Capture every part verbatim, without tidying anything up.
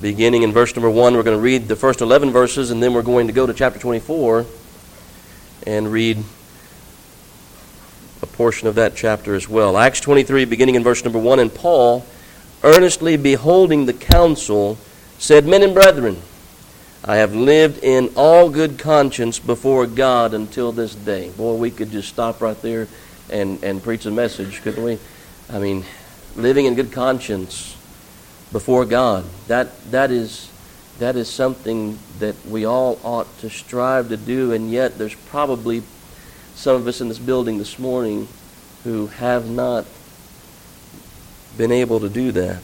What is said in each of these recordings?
Beginning in verse number one, we're going to read the first eleven verses, and then we're going to go to chapter twenty-four and read a portion of that chapter as well. Acts twenty-three, beginning in verse number one, and Paul, earnestly beholding the council, said, Men and brethren, I have lived in all good conscience before God until this day. Boy, we could just stop right there and, and preach a message, couldn't we? I mean, living in good conscience before God, that that is that is something that we all ought to strive to do, and yet there's probably some of us in this building this morning who have not been able to do that.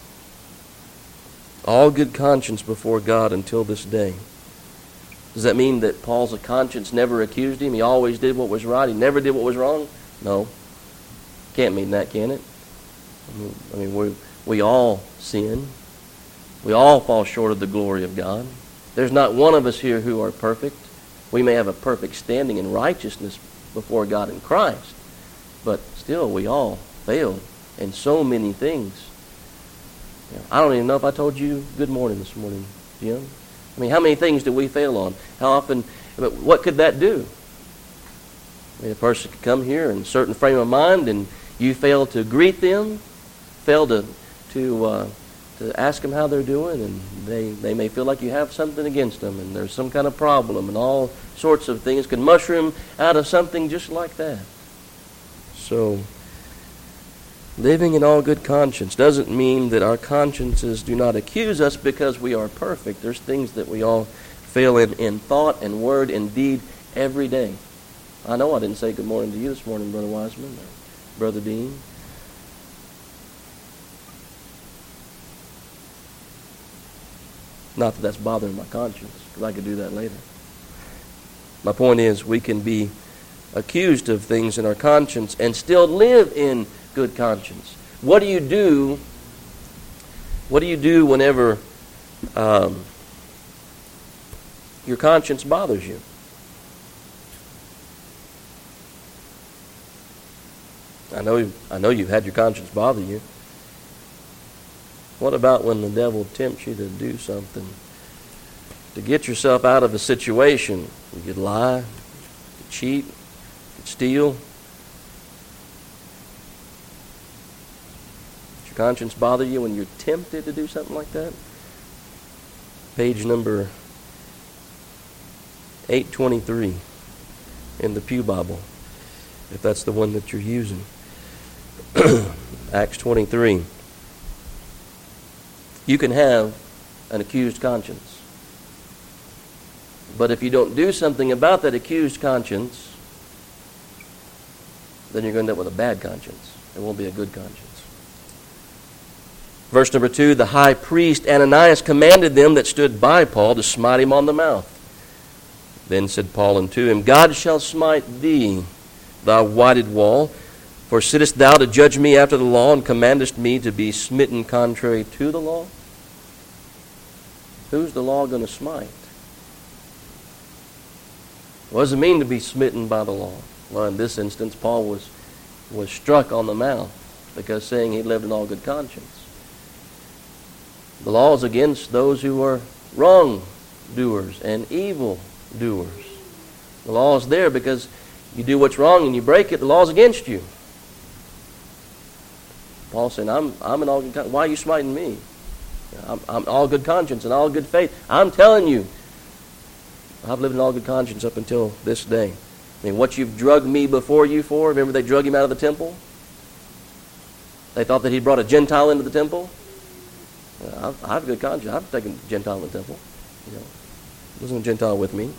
All good conscience before God until this day. Does that mean that Paul's conscience never accused him? He always did what was right. He never did what was wrong? No. Can't mean that, can it? I mean, I mean we we all sin. We all fall short of the glory of God. There's not one of us here who are perfect. We may have a perfect standing in righteousness before God in Christ, but still we all fail in so many things. I don't even know if I told you good morning this morning, Jim. I mean, how many things do we fail on? How often, but what could that do? I mean, a person could come here in a certain frame of mind and you fail to greet them, fail to to uh, to ask them how they're doing, and they, they may feel like you have something against them and there's some kind of problem, and all sorts of things can mushroom out of something just like that. So, living in all good conscience doesn't mean that our consciences do not accuse us because we are perfect. There's things that we all fail in, in thought and word and deed every day. I know I didn't say good morning to you this morning, Brother Wiseman, or Brother Dean. Not that that's bothering my conscience, because I could do that later. My point is, we can be accused of things in our conscience and still live in good conscience. What do you do? What do you do whenever um, your conscience bothers you? I know, I know you've had your conscience bother you. What about when the devil tempts you to do something, to get yourself out of a situation? You could lie, you could cheat, you could steal. Does your conscience bother you when you're tempted to do something like that? Page number eight twenty-three in the Pew Bible, if that's the one that you're using. Acts twenty-three. You can have an accused conscience. But if you don't do something about that accused conscience, then you're going to end up with a bad conscience. It won't be a good conscience. Verse number two, the high priest Ananias commanded them that stood by Paul to smite him on the mouth. Then said Paul unto him, God shall smite thee, thou whited wall, for sittest thou to judge me after the law, and commandest me to be smitten contrary to the law? Who's the law going to smite? What does it mean to be smitten by the law? Well, in this instance, Paul was, was struck on the mouth because saying he lived in all good conscience. The law is against those who are wrongdoers and evil doers. The law is there because you do what's wrong and you break it, the law is against you. Paul saying, I'm I'm in all good conscience. Why are you smiting me? I'm, I'm all good conscience and all good faith. I'm telling you, I've lived in all good conscience up until this day. I mean, what you've drugged me before you for, remember they drug him out of the temple? They thought that he brought a Gentile into the temple? I've, I have good conscience. I've taken a Gentile in the temple. You know, there wasn't a Gentile with me.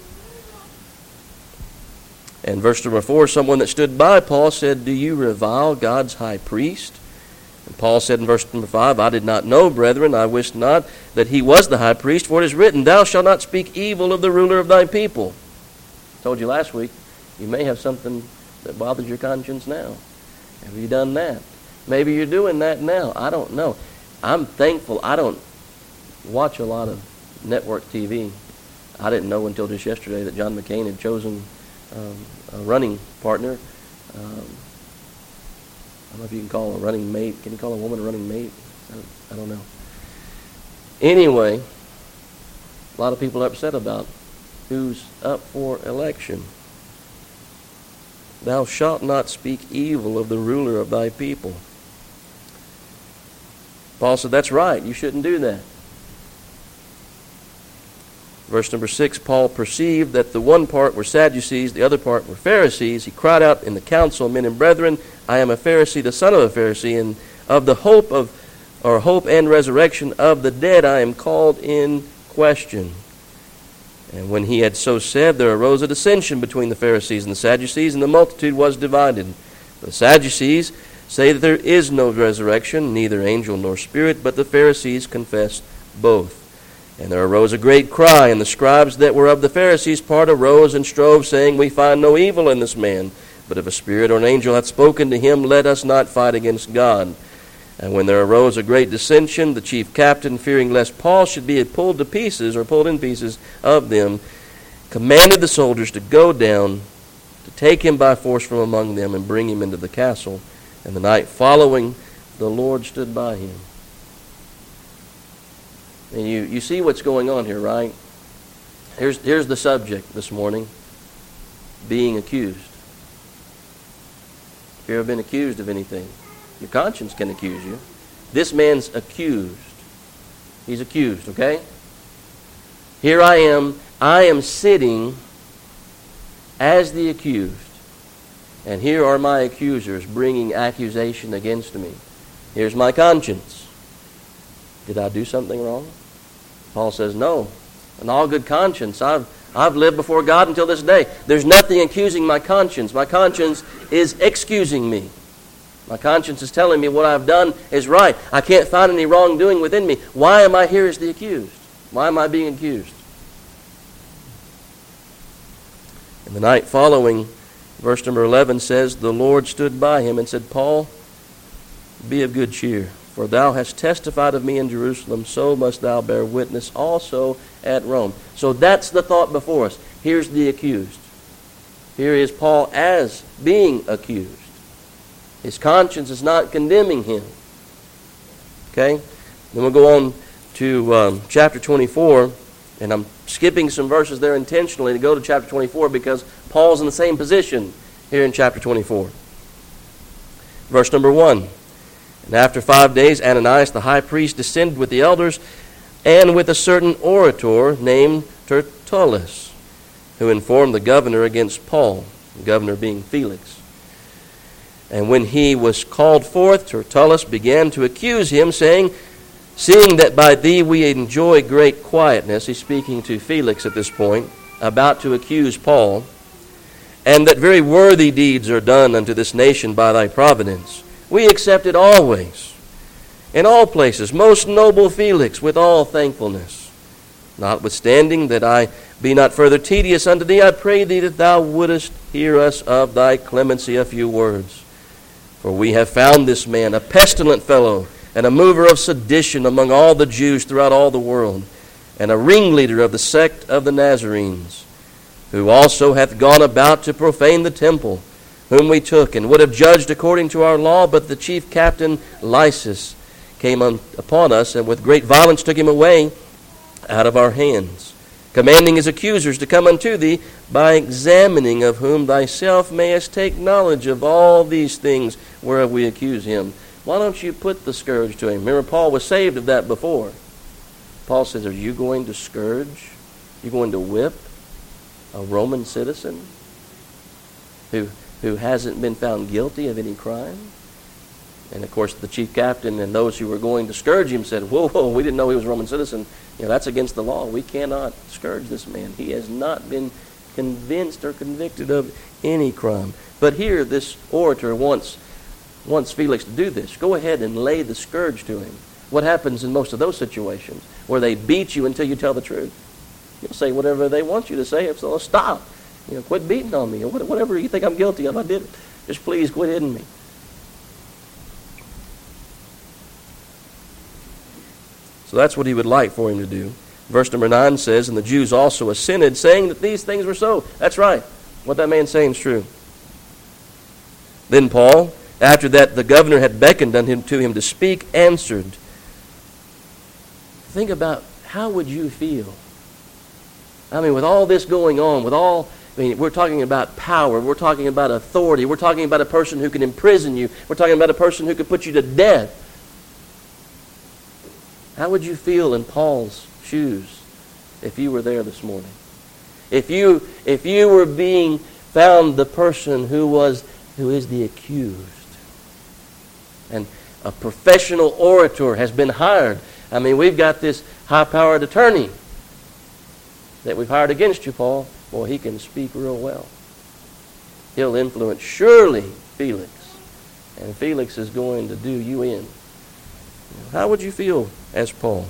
And verse number four, someone that stood by Paul said, do you revile God's high priest? And Paul said in verse number five, I did not know, brethren, I wist not that he was the high priest, for it is written, thou shalt not speak evil of the ruler of thy people. I told you last week, you may have something that bothers your conscience now. Have you done that? Maybe you're doing that now. I don't know. I'm thankful I don't watch a lot of network T V. I didn't know until just yesterday that John McCain had chosen um, a running partner. Um, I don't know if you can call a running mate. Can you call a woman a running mate? I don't, I don't know. Anyway, a lot of people are upset about who's up for election. Thou shalt not speak evil of the ruler of thy people. Paul said, that's right, you shouldn't do that. Verse number six, Paul perceived that the one part were Sadducees, the other part were Pharisees. He cried out in the council, men and brethren, I am a Pharisee, the son of a Pharisee, and of the hope of, or hope and resurrection of the dead I am called in question. And when he had so said, there arose a dissension between the Pharisees and the Sadducees, and the multitude was divided. The Sadducees say that there is no resurrection, neither angel nor spirit, but the Pharisees confess both. And there arose a great cry, and the scribes that were of the Pharisees' part arose and strove, saying, we find no evil in this man, but if a spirit or an angel hath spoken to him, let us not fight against God. And when there arose a great dissension, the chief captain, fearing lest Paul should be pulled to pieces, or pulled in pieces of them, commanded the soldiers to go down, to take him by force from among them, and bring him into the castle. And the night following, the Lord stood by him. And you, you see what's going on here, right? Here's, here's the subject this morning. Being accused. Have you ever been accused of anything? Your conscience can accuse you. This man's accused. He's accused, okay? Here I am. I am sitting as the accused. And here are my accusers bringing accusation against me. Here's my conscience. Did I do something wrong? Paul says, no. In all good conscience, I've, I've lived before God until this day. There's nothing accusing my conscience. My conscience is excusing me. My conscience is telling me what I've done is right. I can't find any wrongdoing within me. Why am I here as the accused? Why am I being accused? In the night following, verse number eleven says, the Lord stood by him and said, Paul, be of good cheer. For thou hast testified of me in Jerusalem, so must thou bear witness also at Rome. So that's the thought before us. Here's the accused. Here is Paul as being accused. His conscience is not condemning him. Okay? Then we'll go on to um, chapter twenty-four, and I'm skipping some verses there intentionally to go to chapter twenty-four because Paul's in the same position here in chapter twenty-four. Verse number one. And after five days, Ananias the high priest descended with the elders and with a certain orator named Tertullus, who informed the governor against Paul, the governor being Felix. And when he was called forth, Tertullus began to accuse him, saying, seeing that by thee we enjoy great quietness, he's speaking to Felix at this point, about to accuse Paul, and that very worthy deeds are done unto this nation by thy providence. We accept it always, in all places, most noble Felix, with all thankfulness. Notwithstanding that I be not further tedious unto thee, I pray thee that thou wouldest hear us of thy clemency a few words. For we have found this man a pestilent fellow, and a mover of sedition among all the Jews throughout all the world, and a ringleader of the sect of the Nazarenes, who also hath gone about to profane the temple, whom we took, and would have judged according to our law, but the chief captain Lysis came on, upon us, and with great violence took him away out of our hands, commanding his accusers to come unto thee, by examining of whom thyself mayest take knowledge of all these things whereof we accuse him. Why don't you put the scourge to him? Remember, Paul was saved of that before. Paul says, are you going to scourge? You going to whip a Roman citizen who who hasn't been found guilty of any crime? And of course the chief captain and those who were going to scourge him said, whoa, whoa, we didn't know he was a Roman citizen. You know, that's against the law. We cannot scourge this man. He has not been convinced or convicted of any crime. But here this orator wants, wants Felix to do this. Go ahead and lay the scourge to him. What happens in most of those situations where they beat you until you tell the truth? You'll say whatever they want you to say. So stop. You know, quit beating on me. Or whatever you think I'm guilty of, I did it. Just please quit hitting me. So that's what he would like for him to do. Verse number nine says, and the Jews also assented, saying that these things were so. That's right. What that man's saying is true. Then Paul, after that the governor had beckoned unto him to speak, answered, think about how would you feel? I mean, with all this going on, with all, I mean, we're talking about power, we're talking about authority, we're talking about a person who can imprison you, we're talking about a person who could put you to death. How would you feel in Paul's shoes if you were there this morning? If you if you were being found the person who was who is the accused, and a professional orator has been hired. I mean, we've got this high-powered attorney that we've hired against you, Paul. Boy, he can speak real well. He'll influence surely Felix, and Felix is going to do you in. How would you feel as Paul?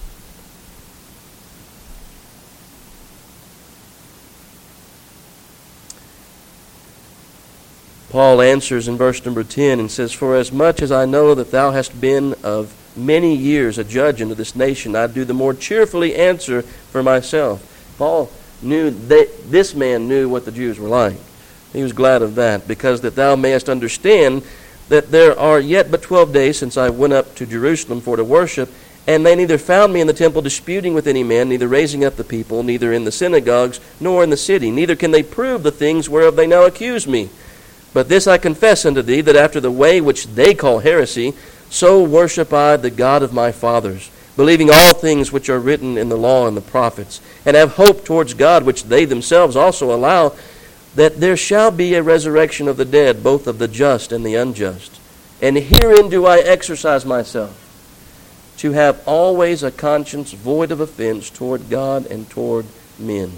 Paul answers in verse number ten and says, "For as much as I know that thou hast been of many years a judge unto this nation, I do the more cheerfully answer for myself." Paul knew that this man knew what the Jews were like. He was glad of that, because that thou mayest understand that there are yet but twelve days since I went up to Jerusalem for to worship, and they neither found me in the temple disputing with any man, neither raising up the people, neither in the synagogues, nor in the city. Neither can they prove the things whereof they now accuse me. But this I confess unto thee, that after the way which they call heresy, so worship I the God of my fathers, believing all things which are written in the law and the prophets, and have hope towards God, which they themselves also allow, that there shall be a resurrection of the dead, both of the just and the unjust. And herein do I exercise myself, to have always a conscience void of offense toward God and toward men.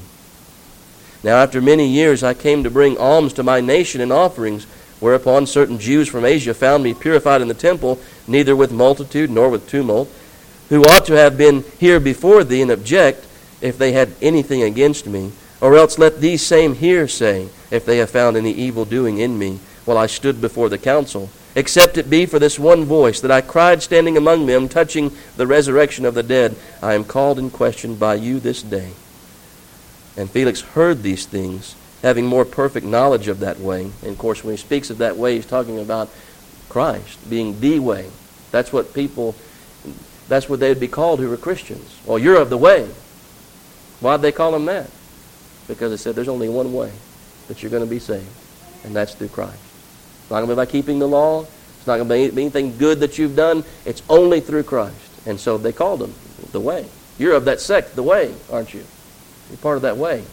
Now after many years I came to bring alms to my nation and offerings, whereupon certain Jews from Asia found me purified in the temple, neither with multitude nor with tumult, who ought to have been here before thee and object, if they had anything against me. Or else let these same here say, if they have found any evil doing in me, while I stood before the council, except it be for this one voice, that I cried standing among them, touching the resurrection of the dead, I am called in question by you this day. And Felix heard these things, having more perfect knowledge of that way. And of course, when he speaks of that way, he's talking about Christ being the way. That's what people, that's what they would be called who were Christians. Well, you're of the way. Why'd they call him that? Because they said there's only one way that you're going to be saved, and that's through Christ. It's not going to be by keeping the law. It's not going to be anything good that you've done. It's only through Christ. And so they called him the way. You're of that sect, the way, aren't you? You're part of that way.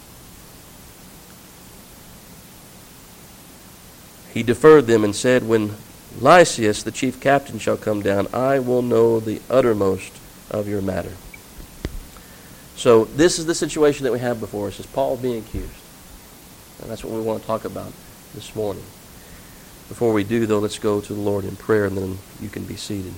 He deferred them and said, when Lysias, the chief captain, shall come down, I will know the uttermost of your matter. So this is the situation that we have before us, is Paul being accused. And that's what we want to talk about this morning. Before we do, though, let's go to the Lord in prayer, and then you can be seated.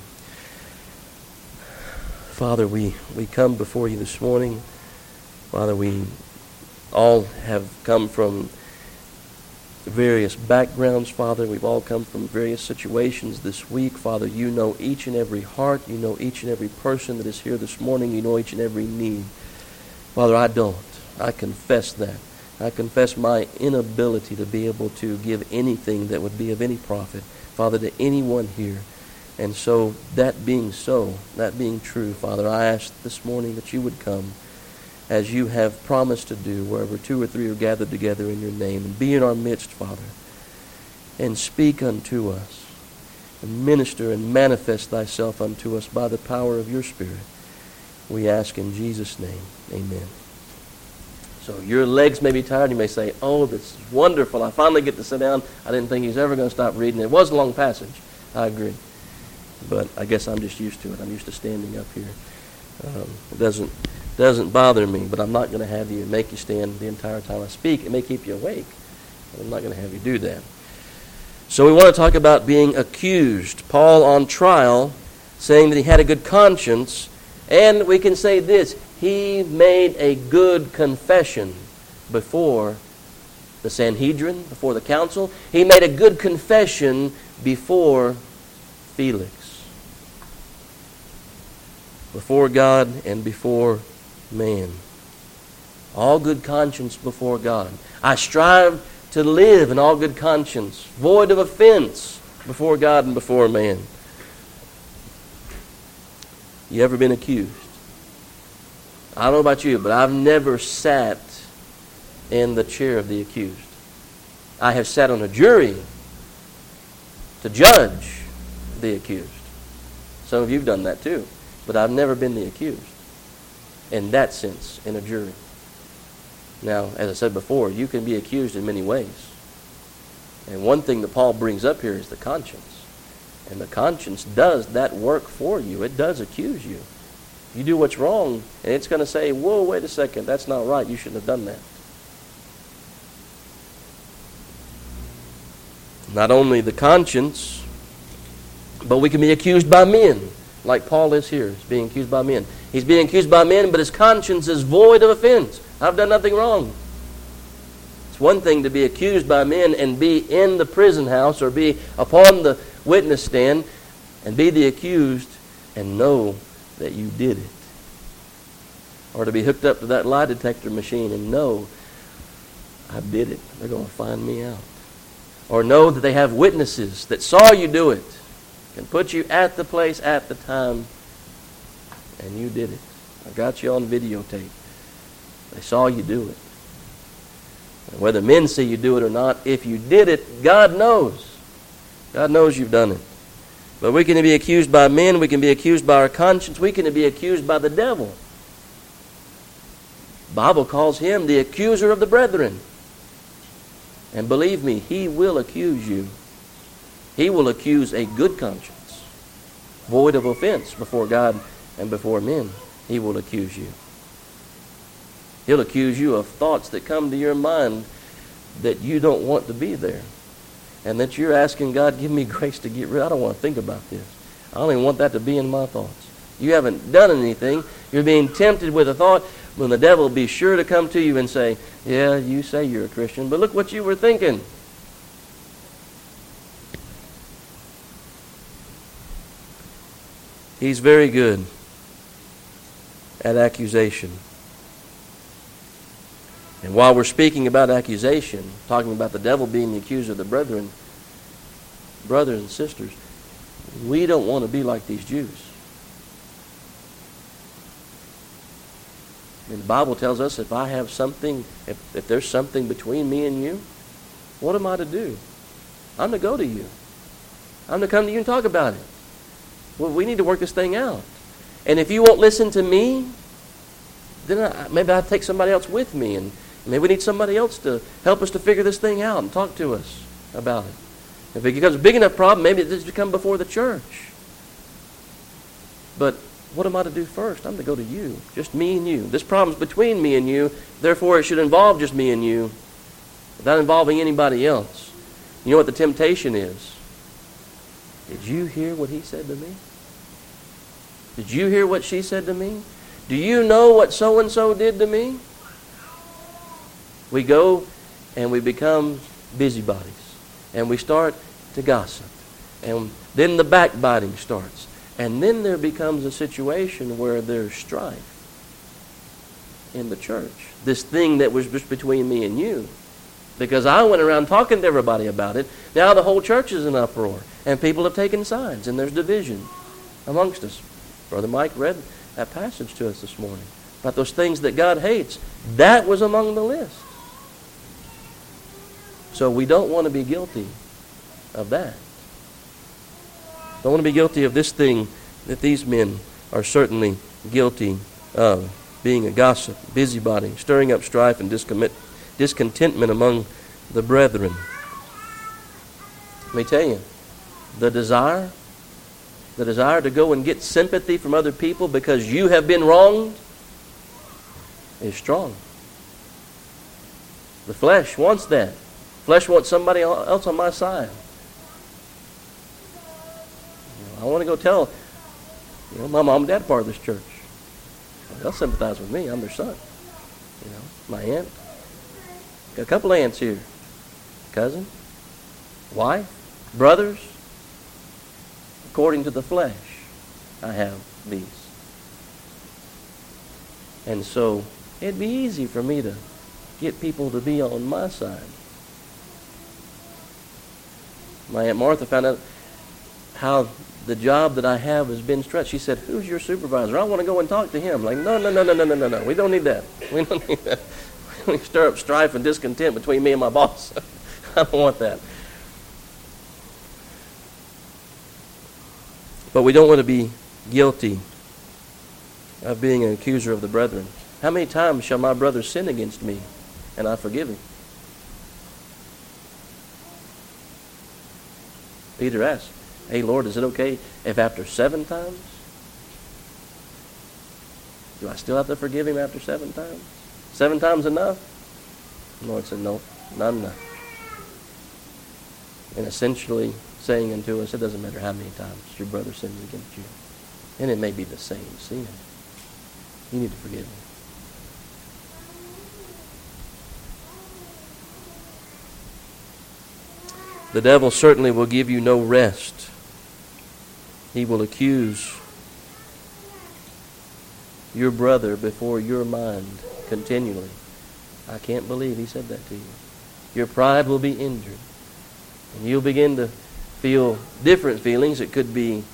Father, we, we come before you this morning. Father, we all have come from various backgrounds, Father. We've all come from various situations this week. Father, you know each and every heart. You know each and every person that is here this morning. You know each and every need. Father, I don't. I confess that. I confess my inability to be able to give anything that would be of any profit, Father, to anyone here. And so, that being so, that being true, Father, I ask this morning that you would come as you have promised to do, wherever two or three are gathered together in your name, and be in our midst, Father, and speak unto us, and minister and manifest thyself unto us by the power of your Spirit. We ask in Jesus' name, amen. So your legs may be tired. You may say, oh, this is wonderful. I finally get to sit down. I didn't think he's ever going to stop reading. It was a long passage. I agree. But I guess I'm just used to it. I'm used to standing up here. Um, it doesn't doesn't bother me, but I'm not going to have you make you stand the entire time I speak. It may keep you awake, but I'm not going to have you do that. So we want to talk about being accused. Paul on trial, saying that he had a good conscience, and we can say this, he made a good confession before the Sanhedrin, before the council. He made a good confession before Felix, before God and before man. All good conscience before God. I strive to live in all good conscience, void of offense before God and before man. You ever been accused? I don't know about you, but I've never sat in the chair of the accused. I have sat on a jury to judge the accused. Some of you have done that too. But I've never been the accused in that sense in a jury. Now, as I said before, you can be accused in many ways. And one thing that Paul brings up here is the conscience. And the conscience does that work for you. It does accuse you. You do what's wrong, and it's going to say, whoa, wait a second, that's not right. You shouldn't have done that. Not only the conscience, but we can be accused by men, like Paul is here. He's being accused by men. He's being accused by men, but his conscience is void of offense. I've done nothing wrong. It's one thing to be accused by men and be in the prison house or be upon the witness stand and be the accused and know that you did it. Or to be hooked up to that lie detector machine and know, I did it. They're going to find me out. Or know that they have witnesses that saw you do it, can put you at the place at the time, and you did it. I got you on videotape. They saw you do it. And whether men see you do it or not, if you did it, God knows. God knows you've done it. But we can be accused by men, we can be accused by our conscience, we can be accused by the devil. The Bible calls him the accuser of the brethren. And believe me, he will accuse you. He will accuse a good conscience, void of offense before God and before men. He will accuse you. He'll accuse you of thoughts that come to your mind that you don't want to be there. And that you're asking God, give me grace to get rid of. I don't want to think about this. I don't even want that to be in my thoughts. You haven't done anything. You're being tempted with a thought. When the devil will be sure to come to you and say, yeah, you say you're a Christian, but look what you were thinking. He's very good at accusation. And while we're speaking about accusation, talking about the devil being the accuser of the brethren, brothers and sisters, we don't want to be like these Jews. I mean, the Bible tells us if I have something, if, if there's something between me and you, what am I to do? I'm to go to you. I'm to come to you and talk about it. Well, we need to work this thing out. And if you won't listen to me, then I, maybe I'll take somebody else with me, and maybe we need somebody else to help us to figure this thing out and talk to us about it. If it becomes a big enough problem, maybe it needs to come before the church. But what am I to do first? I'm to go to you, just me and you. This problem's between me and you, therefore it should involve just me and you, without involving anybody else. You know what the temptation is? Did you hear what he said to me? Did you hear what she said to me? Do you know what so-and-so did to me? We go and we become busybodies. And we start to gossip. And then the backbiting starts. And then there becomes a situation where there's strife in the church. This thing that was just between me and you. Because I went around talking to everybody about it. Now the whole church is in uproar. And people have taken sides. And there's division amongst us. Brother Mike read that passage to us this morning. About those things that God hates. That was among the list. So we don't want to be guilty of that. Don't want to be guilty of this thing that these men are certainly guilty of. Being a gossip, busybody, stirring up strife and discommit, discontentment among the brethren. Let me tell you, the desire, the desire to go and get sympathy from other people because you have been wronged is strong. The flesh wants that. Flesh wants somebody else on my side. I want to go tell, you know, my mom and dad are part of this church. They'll sympathize with me. I'm their son. You know, my aunt. Got a couple aunts here. Cousin, wife, brothers. According to the flesh, I have these. And so, it'd be easy for me to get people to be on my side. My Aunt Martha found out how the job that I have has been stretched. She said, who's your supervisor? I want to go and talk to him. Like, no, no, no, no, no, no, no, no. We don't need that. We don't need that. We don't stir up strife and discontent between me and my boss. I don't want that. But we don't want to be guilty of being an accuser of the brethren. How many times shall my brother sin against me, and I forgive him? Peter asked, hey, Lord, is it okay if after seven times? Do I still have to forgive him after seven times? Seven times enough? The Lord said, no, not enough. And essentially saying unto us, it doesn't matter how many times your brother sins against you. And it may be the same sin. You need to forgive him. The devil certainly will give you no rest. He will accuse your brother before your mind continually. I can't believe he said that to you. Your pride will be injured. And you'll begin to feel different feelings. It could be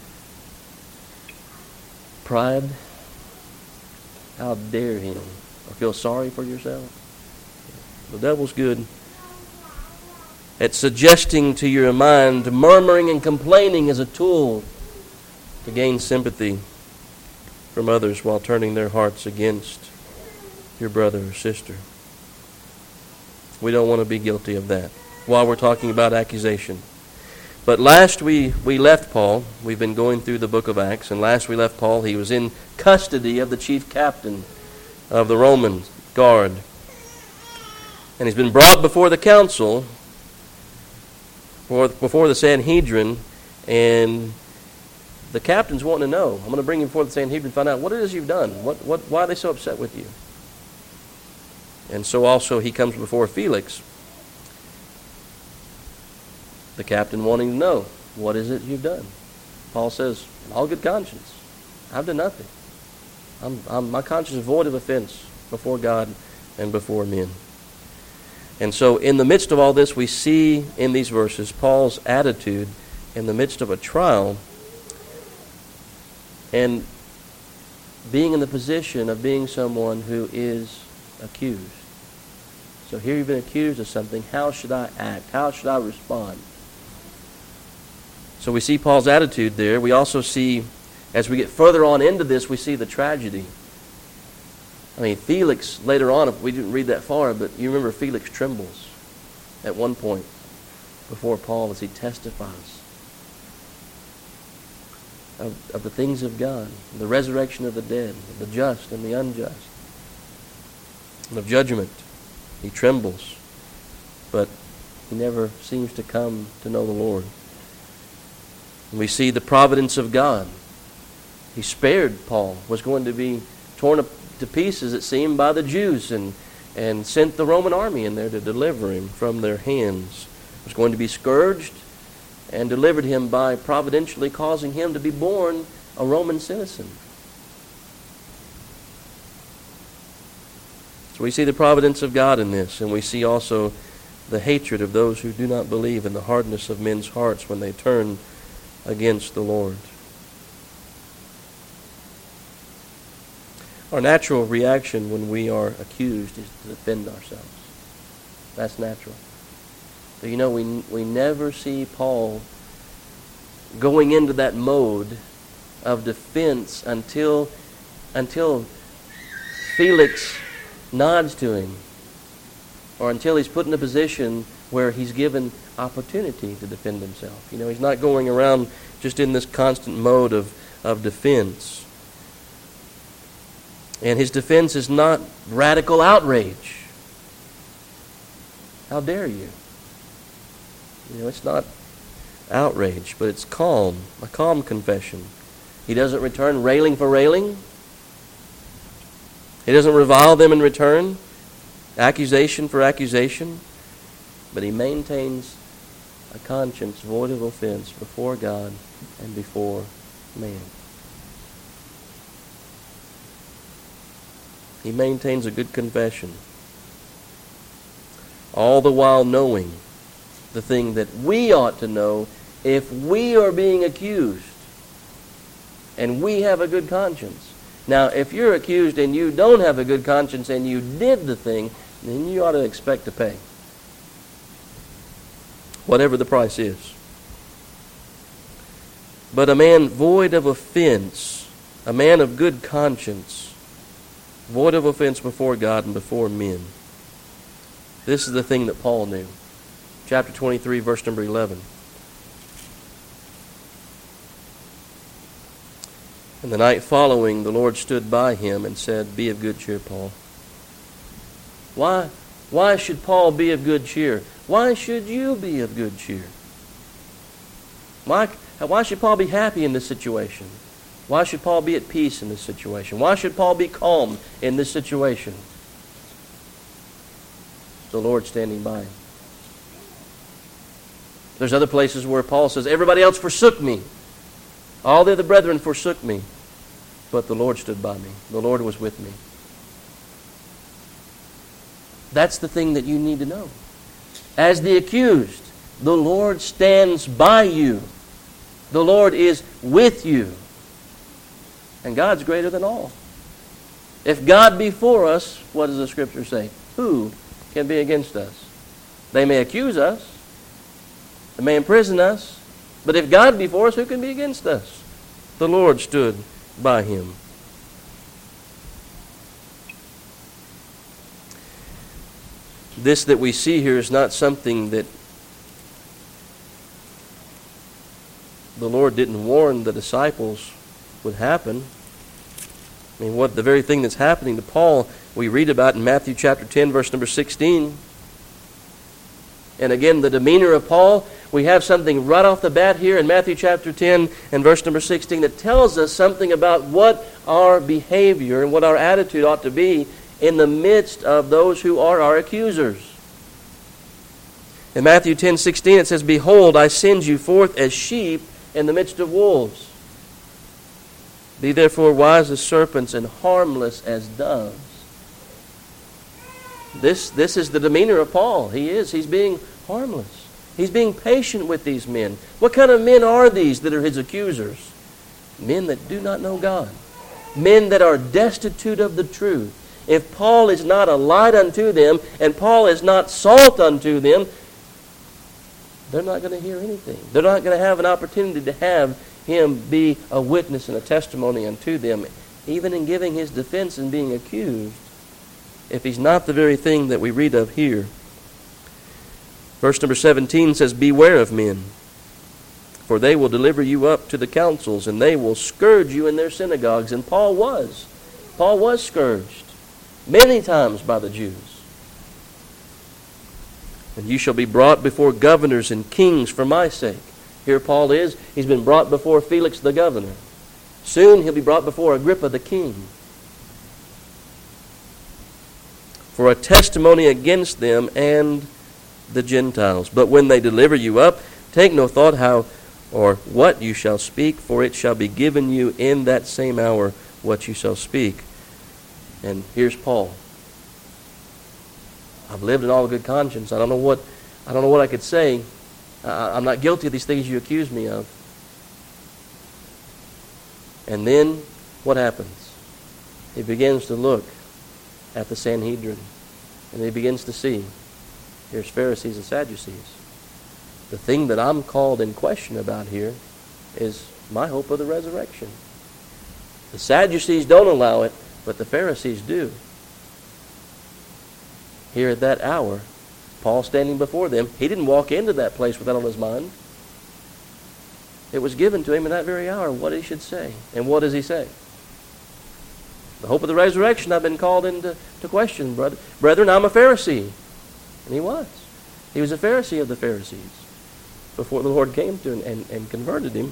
pride. How dare him? Or feel sorry for yourself. The devil's good at suggesting to your mind, murmuring and complaining as a tool to gain sympathy from others while turning their hearts against your brother or sister. We don't want to be guilty of that while we're talking about accusation. But last we, we left Paul, we've been going through the book of Acts, and last we left Paul, he was in custody of the chief captain of the Roman guard. And he's been brought before the council, before the Sanhedrin, and the captain's wanting to know. I'm going to bring him before the Sanhedrin and find out what it is you've done. What, what, why are they so upset with you? And so also he comes before Felix, the captain wanting to know, what is it you've done? Paul says, in all good conscience, I've done nothing. I'm, I'm, my conscience is void of offense before God and before men. And so in the midst of all this, we see in these verses Paul's attitude in the midst of a trial and being in the position of being someone who is accused. So here you've been accused of something. How should I act? How should I respond? So we see Paul's attitude there. We also see, as we get further on into this, we see the tragedy. I mean, Felix, later on, if we didn't read that far, but you remember Felix trembles at one point before Paul as he testifies of, of the things of God, the resurrection of the dead, of the just and the unjust, and of judgment. He trembles, but he never seems to come to know the Lord. And we see the providence of God. He spared Paul, was going to be torn up to pieces, it seemed, by the Jews, and, and sent the Roman army in there to deliver him from their hands. Was going to be scourged and delivered him by providentially causing him to be born a Roman citizen. So we see the providence of God in this, and we see also the hatred of those who do not believe and the hardness of men's hearts when they turn against the Lord. Our natural reaction when we are accused is to defend ourselves. That's natural. But you know, we we never see Paul going into that mode of defense until until Felix nods to him, or until he's put in a position where he's given opportunity to defend himself. You know, he's not going around just in this constant mode of, of defense. And his defense is not radical outrage. How dare you? You know, it's not outrage, but it's calm, a calm confession. He doesn't return railing for railing. He doesn't revile them in return, accusation for accusation, but he maintains a conscience void of offense before God and before man. He maintains a good confession, all the while knowing the thing that we ought to know if we are being accused and we have a good conscience. Now, if you're accused and you don't have a good conscience and you did the thing, then you ought to expect to pay, whatever the price is. But a man void of offense, a man of good conscience, void of offense before God and before men. This is the thing that Paul knew. Chapter twenty-three, verse number eleven. And the night following, the Lord stood by him and said, "Be of good cheer, Paul." Why? Why should Paul be of good cheer? Why should you be of good cheer? Why, why should Paul be happy in this situation? Why should Paul be at peace in this situation? Why should Paul be calm in this situation? The Lord standing by him. There's other places where Paul says, "Everybody else forsook me. All the other brethren forsook me. But the Lord stood by me. The Lord was with me." That's the thing that you need to know. As the accused, the Lord stands by you. The Lord is with you. And God's greater than all. If God be for us, what does the Scripture say? Who can be against us? They may accuse us. They may imprison us. But if God be for us, who can be against us? The Lord stood by him. This that we see here is not something that the Lord didn't warn the disciples would happen. I mean, what the very thing that's happening to Paul, we read about in Matthew chapter ten, verse number sixteen. And again, the demeanor of Paul, we have something right off the bat here in Matthew chapter ten and verse number sixteen that tells us something about what our behavior and what our attitude ought to be in the midst of those who are our accusers. In Matthew ten sixteen it says, "Behold, I send you forth as sheep in the midst of wolves. Be therefore wise as serpents and harmless as doves." This, this is the demeanor of Paul. He is. He's being harmless. He's being patient with these men. What kind of men are these that are his accusers? Men that do not know God. Men that are destitute of the truth. If Paul is not a light unto them, and Paul is not salt unto them, they're not going to hear anything. They're not going to have an opportunity to have him be a witness and a testimony unto them, even in giving his defense and being accused, if he's not the very thing that we read of here. Verse number seventeen says, "Beware of men, for they will deliver you up to the councils, and they will scourge you in their synagogues." And Paul was. Paul was scourged many times by the Jews. "And you shall be brought before governors and kings for my sake." Here Paul is. He's been brought before Felix the governor. Soon he'll be brought before Agrippa the king. "For a testimony against them and the Gentiles. But when they deliver you up, take no thought how or what you shall speak, for it shall be given you in that same hour what you shall speak." And here's Paul. "I've lived in all good conscience. I don't know what I don't know what I could say. I, I'm not guilty of these things you accuse me of." And then what happens? He begins to look at the Sanhedrin, and he begins to see, here's Pharisees and Sadducees. The thing that I'm called in question about here is my hope of the resurrection. The Sadducees don't allow it, but the Pharisees do. Here at that hour, Paul standing before them, he didn't walk into that place with that on his mind. It was given to him in that very hour what he should say. And what does he say? The hope of the resurrection I've been called into to question, brother. Brethren, I'm a Pharisee. And he was. He was a Pharisee of the Pharisees before the Lord came to him and, and converted him.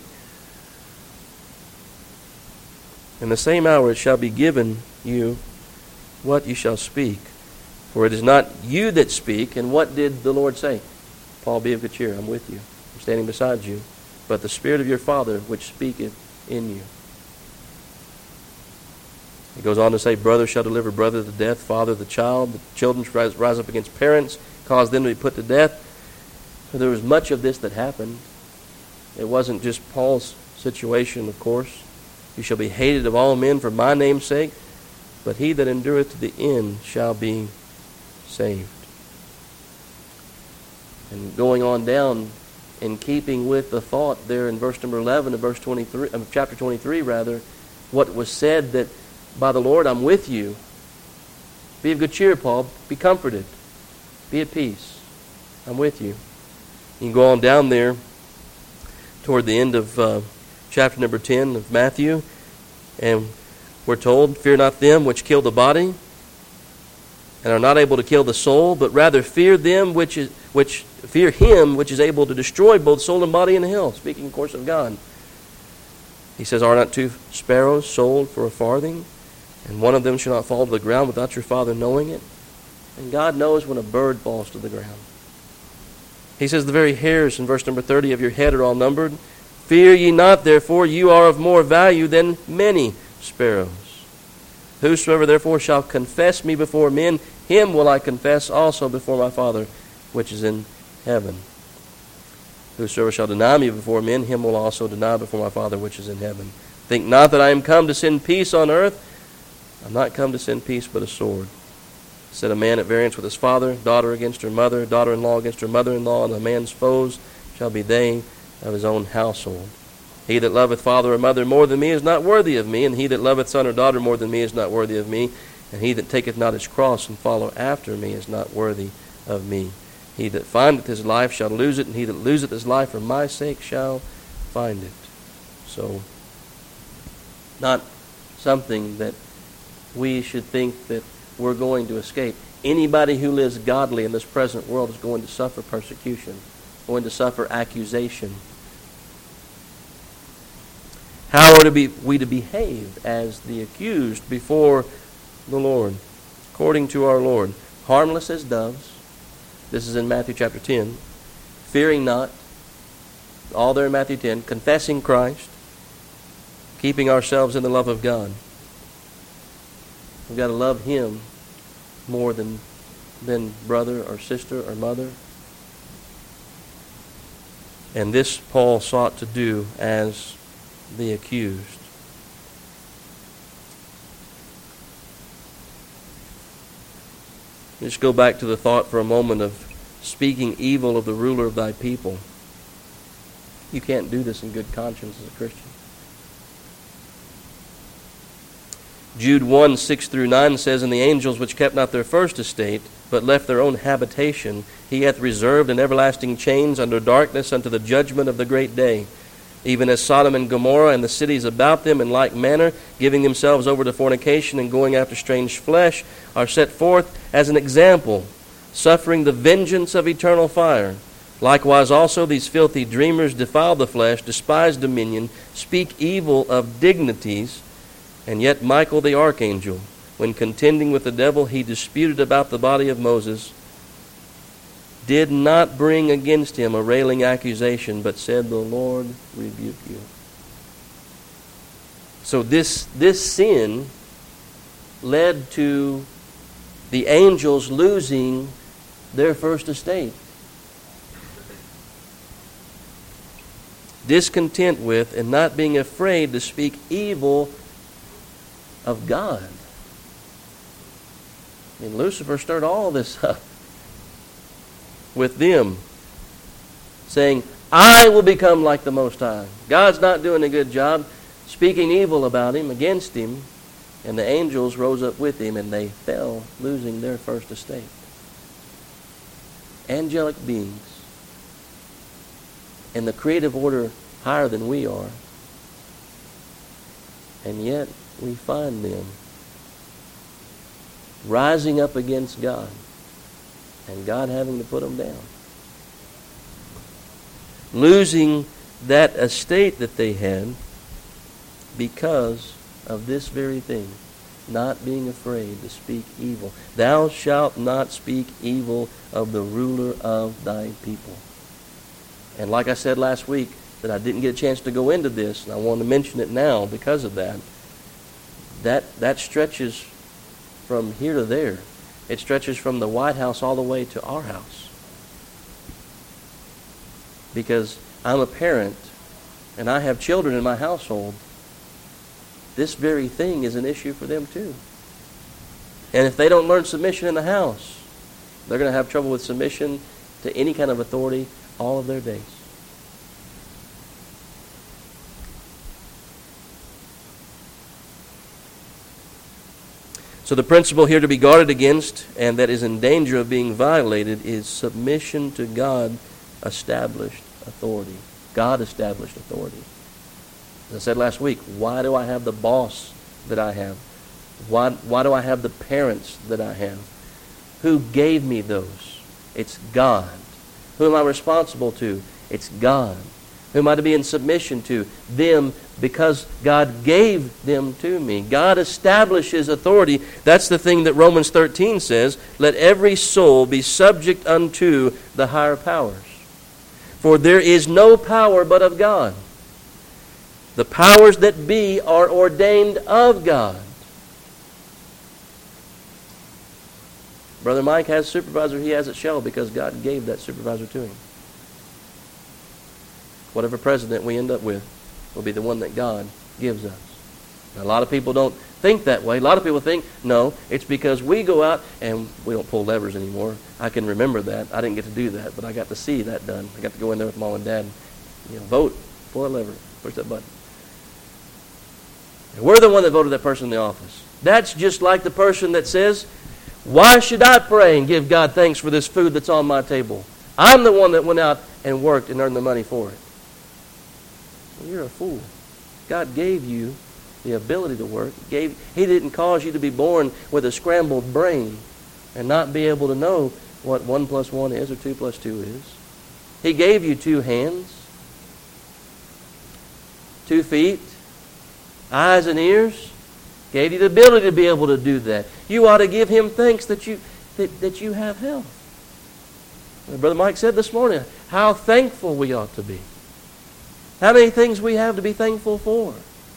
"In the same hour it shall be given you what you shall speak. For it is not you that speak." And what did the Lord say? "Paul, be of good cheer. I'm with you. I'm standing beside you. But the Spirit of your Father which speaketh in you." He goes on to say, "Brother shall deliver brother to death, father the child. The children shall rise, rise up against parents, cause them to be put to death." So there was much of this that happened. It wasn't just Paul's situation, of course. You shall be hated of all men for my name's sake, but he that endureth to the end shall be saved. And going on down, in keeping with the thought there in verse number eleven of verse twenty-three, of chapter twenty-three rather, what was said that by the Lord I'm with you. Be of good cheer, Paul. Be comforted. Be at peace. I'm with you. You can go on down there toward the end of uh, chapter number ten of Matthew, and we're told, fear not them which kill the body, and are not able to kill the soul, but rather fear them which is which fear him which is able to destroy both soul and body in hell. Speaking, of course, of God. He says, are not two sparrows sold for a farthing, and one of them shall not fall to the ground without your Father knowing it? And God knows when a bird falls to the ground. He says, the very hairs in verse number thirty of your head are all numbered. Fear ye not, therefore, you are of more value than many sparrows. Whosoever therefore shall confess me before men, him will I confess also before my Father which is in heaven. Whosoever shall deny me before men, him will also deny before my Father which is in heaven. Think not that I am come to send peace on earth. I'm not come to send peace, but a sword. Set a man at variance with his father, daughter against her mother, daughter-in-law against her mother-in-law, and a man's foes shall be they of his own household. He that loveth father or mother more than me is not worthy of me, and he that loveth son or daughter more than me is not worthy of me, and he that taketh not his cross and follow after me is not worthy of me. He that findeth his life shall lose it, and he that loseth his life for my sake shall find it. So, not something that we should think that we're going to escape. Anybody who lives godly in this present world is going to suffer persecution, going to suffer accusation. How are to be, we to behave as the accused before the Lord? According to our Lord, harmless as doves. This is in Matthew chapter ten. Fearing not. All there in Matthew ten. Confessing Christ. Keeping ourselves in the love of God. We've got to love Him more than, than brother or sister or mother. And this Paul sought to do as the accused. Just go back to the thought for a moment of speaking evil of the ruler of thy people. You can't do this in good conscience as a Christian. Jude one, six through nine says, and the angels which kept not their first estate, but left their own habitation, he hath reserved in everlasting chains under darkness unto the judgment of the great day. Even as Sodom and Gomorrah and the cities about them in like manner, giving themselves over to fornication and going after strange flesh, are set forth as an example, suffering the vengeance of eternal fire. Likewise also these filthy dreamers defile the flesh, despise dominion, speak evil of dignities. And yet Michael the archangel, when contending with the devil, he disputed about the body of Moses, did not bring against him a railing accusation, but said, the Lord rebuke you. So this, this sin led to the angels losing their first estate. Discontent with and not being afraid to speak evil of God. I mean, Lucifer stirred all this up with them, saying, I will become like the Most High. God's not doing a good job, speaking evil about him, against him, and the angels rose up with him, and they fell, losing their first estate. Angelic beings, in the creative order higher than we are, and yet we find them rising up against God and God having to put them down. Losing that estate that they had because of this very thing, not being afraid to speak evil. Thou shalt not speak evil of the ruler of thy people. And like I said last week, that I didn't get a chance to go into this, and I want to mention it now because of that. That that stretches from here to there. It stretches from the White House all the way to our house. Because I'm a parent, and I have children in my household, this very thing is an issue for them too. And if they don't learn submission in the house, they're going to have trouble with submission to any kind of authority all of their days. So the principle here to be guarded against, and that is in danger of being violated, is submission to God-established authority. God-established authority. As I said last week, why do I have the boss that I have? Why, why do I have the parents that I have? Who gave me those? It's God. Who am I responsible to? It's God. Who am I to be in submission to? Them, because God gave them to me. God establishes authority. That's the thing that Romans thirteen says. Let every soul be subject unto the higher powers. For there is no power but of God. The powers that be are ordained of God. Brother Mike has a supervisor he has at Shell because God gave that supervisor to him. Whatever president we end up with will be the one that God gives us. Now, a lot of people don't think that way. A lot of people think, no, it's because we go out and we don't pull levers anymore. I can remember that. I didn't get to do that, but I got to see that done. I got to go in there with mom and dad and, you know, vote, pull a lever, push that button. And we're the one that voted that person in the office. That's just like the person that says, why should I pray and give God thanks for this food that's on my table? I'm the one that went out and worked and earned the money for it. Well, you're a fool. God gave you the ability to work. Gave, he didn't cause you to be born with a scrambled brain and not be able to know what one plus one is or two plus two is. He gave you two hands, two feet, eyes and ears. Gave you the ability to be able to do that. You ought to give him thanks that you that, that you have health. And Brother Mike said this morning how thankful we ought to be. How many things we have to be thankful for.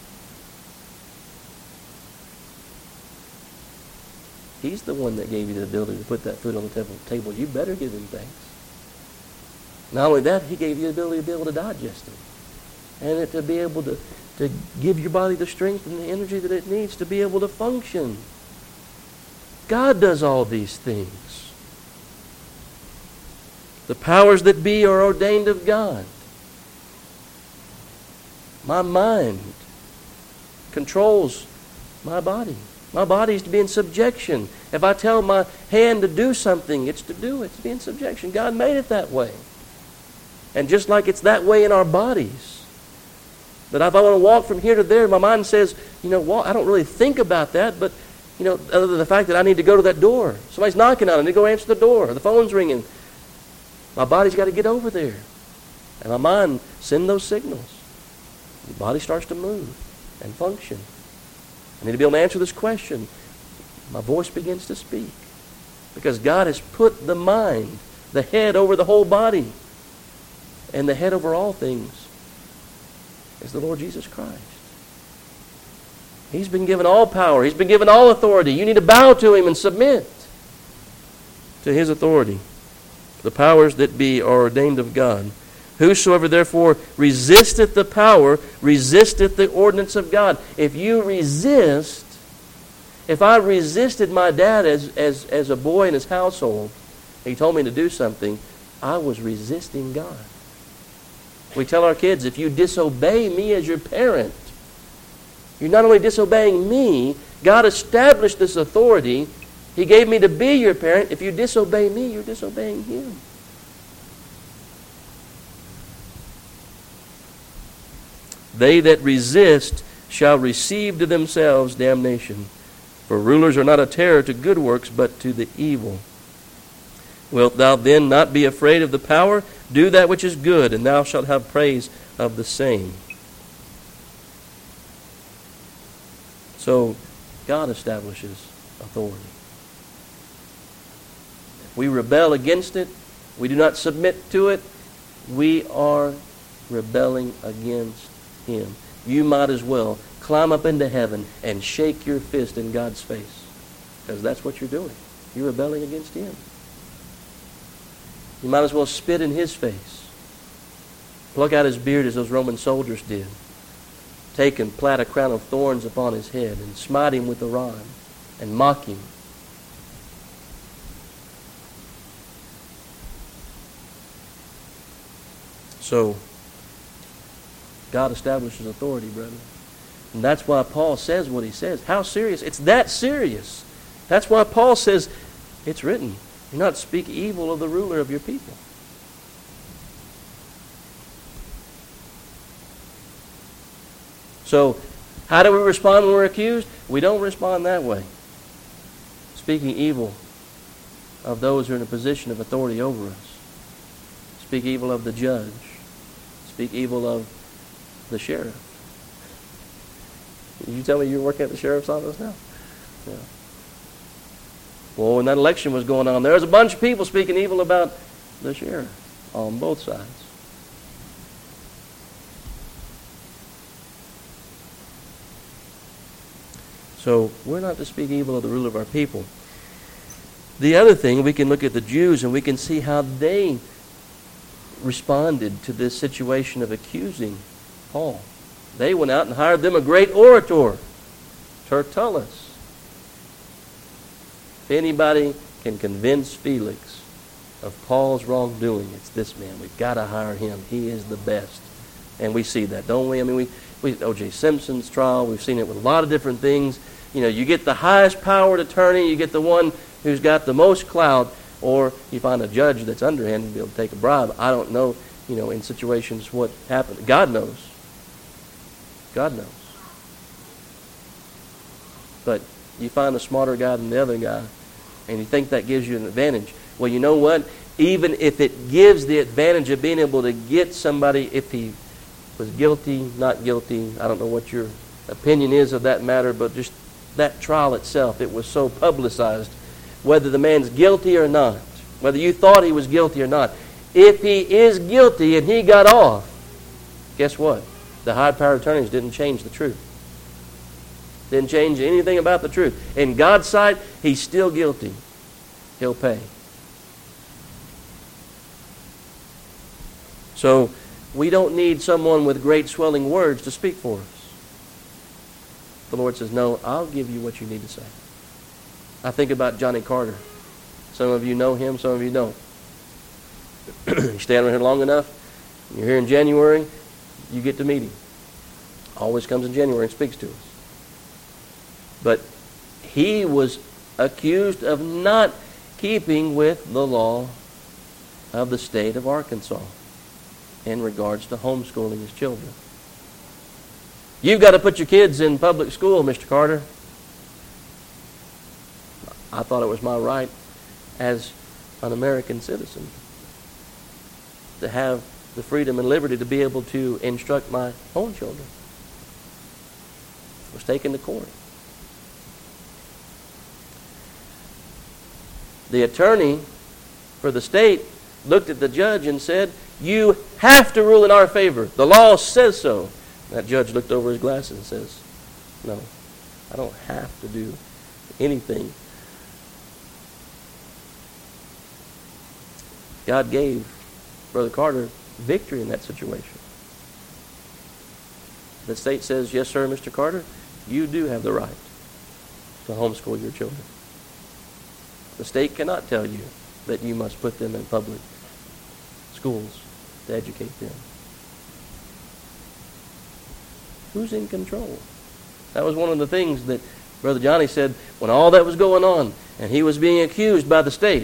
He's the one that gave you the ability to put that food on the table. table. You better give him thanks. Not only that, he gave you the ability to be able to digest it. And to be able to, to give your body the strength and the energy that it needs to be able to function. God does all these things. The powers that be are ordained of God. My mind controls my body. My body is to be in subjection. If I tell my hand to do something, it's to do it. It's to be in subjection. God made it that way. And just like it's that way in our bodies, that if I want to walk from here to there, my mind says, you know, well, I don't really think about that, but, you know, other than the fact that I need to go to that door. Somebody's knocking on it. I need to go answer the door. The phone's ringing. My body's got to get over there. And my mind sends those signals. The body starts to move and function. I need to be able to answer this question. My voice begins to speak. Because God has put the mind, the head over the whole body. And the head over all things is the Lord Jesus Christ. He's been given all power. He's been given all authority. You need to bow to him and submit to his authority. The powers that be are ordained of God. Whosoever therefore resisteth the power, resisteth the ordinance of God. If you resist, if I resisted my dad as, as, as a boy in his household, he told me to do something, I was resisting God. We tell our kids, if you disobey me as your parent, you're not only disobeying me, God established this authority. He gave me to be your parent. If you disobey me, you're disobeying him. They that resist shall receive to themselves damnation. For rulers are not a terror to good works, but to the evil. Wilt thou then not be afraid of the power? Do that which is good, and thou shalt have praise of the same. So, God establishes authority. If we rebel against it, we do not submit to it, we are rebelling against him. You might as well climb up into heaven and shake your fist in God's face, because that's what you're doing. You're rebelling against him. You might as well spit in his face. pluck out his beard as those Roman soldiers did, take and plat a crown of thorns upon his head, and smite him with a rod, and mock him. So, God establishes authority, brother. And that's why Paul says what he says. How serious? It's that serious. That's why Paul says, it's written, do not speak evil of the ruler of your people. So, how do we respond when we're accused? We don't respond that way. Speaking evil of those who are in a position of authority over us. Speak evil of the judge. Speak evil of the sheriff. Did you tell me you're working at the sheriff's office now? Yeah. Well, when that election was going on, there was a bunch of people speaking evil about the sheriff on both sides. So we're not to speak evil of the ruler of our people. The other thing, we can look at the Jews and we can see how they responded to this situation of accusing Paul. They went out and hired them a great orator, Tertullus. If anybody can convince Felix of Paul's wrongdoing, it's this man. We've got to hire him. He is the best. And we see that, don't we? I mean, we, we O J Simpson's trial, we've seen it with a lot of different things. You know, you get the highest powered attorney, you get the one who's got the most clout, or you find a judge that's underhanded and be able to take a bribe. I don't know, you know, in situations what happened. God knows. God knows. But you find a smarter guy than the other guy, and you think that gives you an advantage. Well, you know what? Even if it gives the advantage of being able to get somebody, if he was guilty, not guilty, I don't know what your opinion is of that matter, but just that trial itself, it was so publicized. Whether the man's guilty or not, whether you thought he was guilty or not, if he is guilty and he got off, guess what? The high-powered attorneys didn't change the truth. Didn't change anything about the truth. In God's sight, he's still guilty. He'll pay. So, we don't need someone with great swelling words to speak for us. The Lord says, no, I'll give you what you need to say. I think about Johnny Carter. Some of you know him, some of you don't. You stay around here long enough, you're here in January, you get to meet him. Always comes in January and speaks to us. But he was accused of not keeping with the law of the state of Arkansas in regards to homeschooling his children. You've got to put your kids in public school, Mister Carter. I thought it was my right as an American citizen to have the freedom and liberty to be able to instruct my own children. I was taken to court. The attorney for the state looked at the judge and said, you have to rule in our favor. The law says so. That judge looked over his glasses and says, no, I don't have to do anything. God gave Brother Carter victory in that situation. The state says, yes, sir, Mister Carter, you do have the right to homeschool your children. The state cannot tell you that you must put them in public schools to educate them. Who's in control? That was one of the things that Brother Johnny said when all that was going on and he was being accused by the state.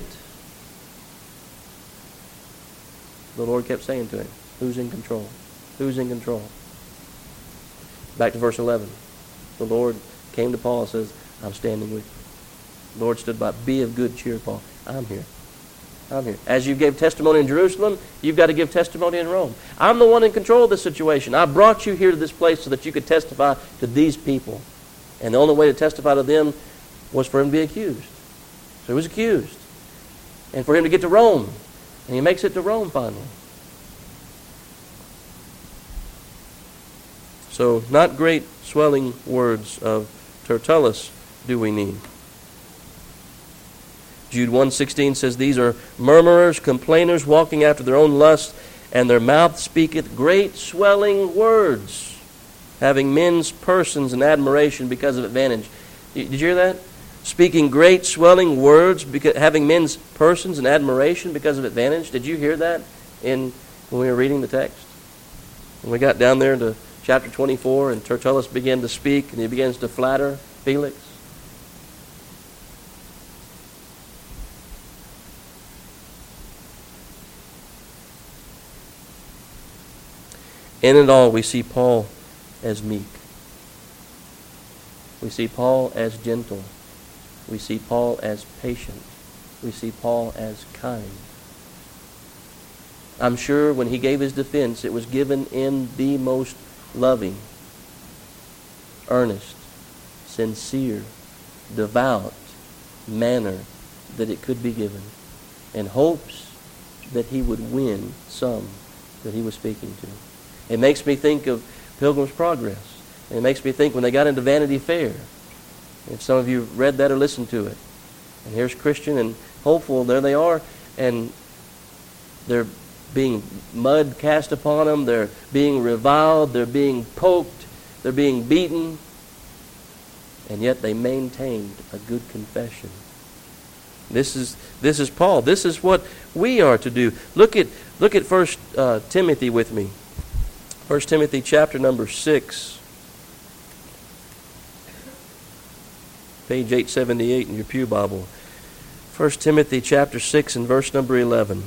The Lord kept saying to him, who's in control? Who's in control? Back to verse eleven. The Lord came to Paul and says, I'm standing with you. The Lord stood by. Be of good cheer, Paul. I'm here. I'm here. As you gave testimony in Jerusalem, you've got to give testimony in Rome. I'm the one in control of this situation. I brought you here to this place so that you could testify to these people. And the only way to testify to them was for him to be accused. So he was accused. And for him to get to Rome. And he makes it to Rome finally. So, not great swelling words of Tertullus do we need. Jude one sixteen says, these are murmurers, complainers, walking after their own lusts, and their mouth speaketh great swelling words, having men's persons in admiration because of advantage. Did you hear that? Speaking great swelling words, because, having men's persons in admiration because of advantage. Did you hear that in when we were reading the text? When we got down there to chapter twenty-four, and Tertullus began to speak, and he begins to flatter Felix. In it all, we see Paul as meek. We see Paul as gentle. We see Paul as patient. We see Paul as kind. I'm sure when he gave his defense, it was given in the most loving, earnest, sincere, devout manner that it could be given, in hopes that he would win some that he was speaking to. It makes me think of Pilgrim's Progress. It makes me think when they got into Vanity Fair. If some of you read that or listened to it. And here's Christian and Hopeful, there they are, and they're being mud cast upon them, they're being reviled, they're being poked, they're being beaten, and yet they maintained a good confession. This is this is Paul. This is what we are to do. Look at look at First uh, Timothy with me. First Timothy chapter number six, page eight seventy-eight in your pew Bible. First Timothy chapter six and verse number eleven.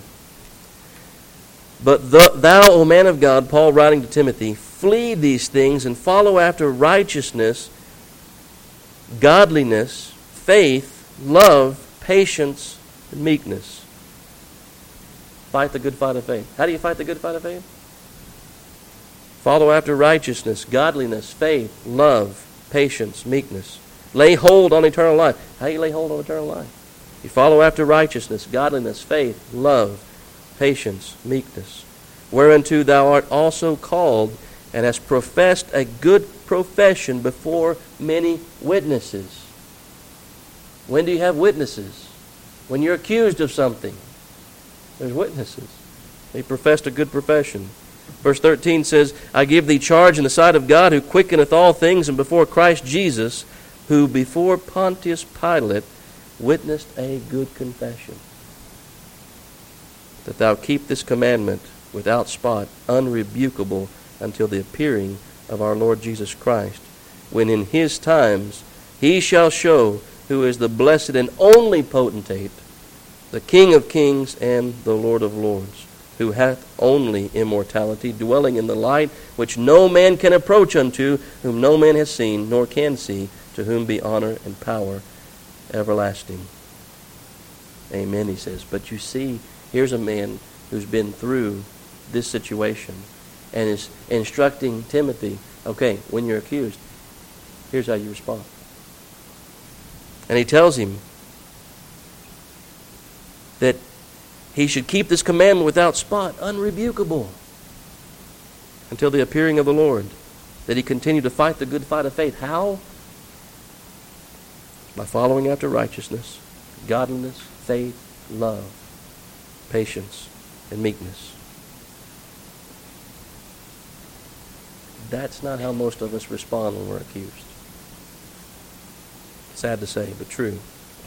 But th- thou, O man of God, Paul writing to Timothy, flee these things and follow after righteousness, godliness, faith, love, patience, and meekness. Fight the good fight of faith. How do you fight the good fight of faith? Follow after righteousness, godliness, faith, love, patience, meekness. Lay hold on eternal life. How do you lay hold on eternal life? You follow after righteousness, godliness, faith, love, patience, meekness, whereunto thou art also called, and hast professed a good profession before many witnesses. When do you have witnesses? When you're accused of something. There's witnesses. They professed a good profession. Verse thirteen says, I give thee charge in the sight of God, who quickeneth all things, and before Christ Jesus, who before Pontius Pilate witnessed a good confession, that thou keep this commandment without spot, unrebukable, until the appearing of our Lord Jesus Christ, when in his times he shall show who is the blessed and only potentate, the King of kings and the Lord of lords, who hath only immortality, dwelling in the light which no man can approach unto, whom no man has seen, nor can see, to whom be honor and power everlasting. Amen, he says. But you see, here's a man who's been through this situation and is instructing Timothy, okay, when you're accused, here's how you respond. And he tells him that he should keep this commandment without spot, unrebukable, until the appearing of the Lord, that he continue to fight the good fight of faith. How? By following after righteousness, godliness, faith, love, patience, and meekness. That's not how most of us respond when we're accused. Sad to say, but true.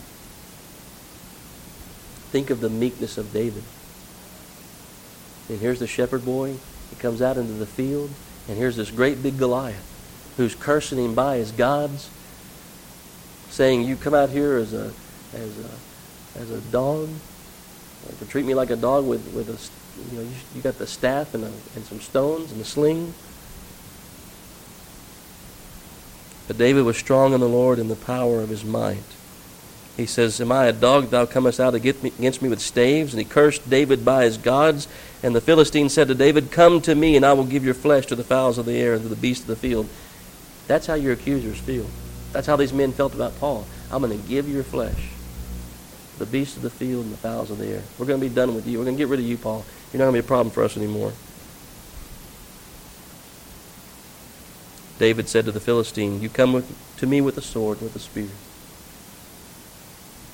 Think of the meekness of David. And here's the shepherd boy. He comes out into the field, and here's this great big Goliath who's cursing him by his gods, saying, "You come out here as a as a as a dog, to treat me like a dog with with a you know you, you got the staff and a, and some stones and a sling." But David was strong in the Lord in the power of his might. He says, "Am I a dog, thou comest out against me with staves?" And he cursed David by his gods. And the Philistine said to David, "Come to me, and I will give your flesh to the fowls of the air and to the beasts of the field." That's how your accusers feel. That's how these men felt about Paul. I'm going to give your flesh to the beasts of the field and the fowls of the air. We're going to be done with you. We're going to get rid of you, Paul. You're not going to be a problem for us anymore. David said to the Philistine, "You come with, to me with a sword, with a spear."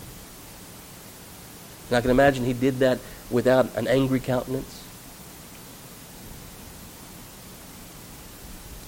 And I can imagine he did that without an angry countenance.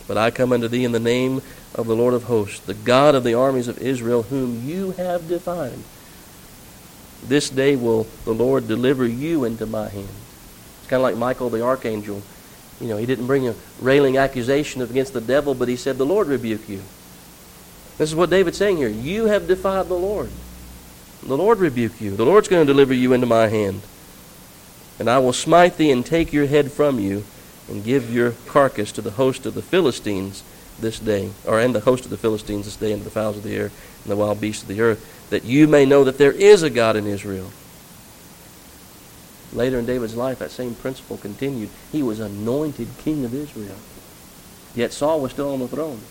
But I come unto thee in the name of the Lord of hosts, the God of the armies of Israel, whom you have defied. This day will the Lord deliver you into my hand. It's kind of like Michael the archangel. You know, he didn't bring a railing accusation against the devil, but he said, the Lord rebuke you. This is what David's saying here. You have defied the Lord. The Lord rebuke you. The Lord's going to deliver you into my hand. And I will smite thee and take your head from you, and give your carcass to the host of the Philistines this day, or and the host of the Philistines this day, and the fowls of the air, and the wild beasts of the earth, that you may know that there is a God in Israel. Later in David's life, that same principle continued. He was anointed king of Israel. Yet Saul was still on the throne.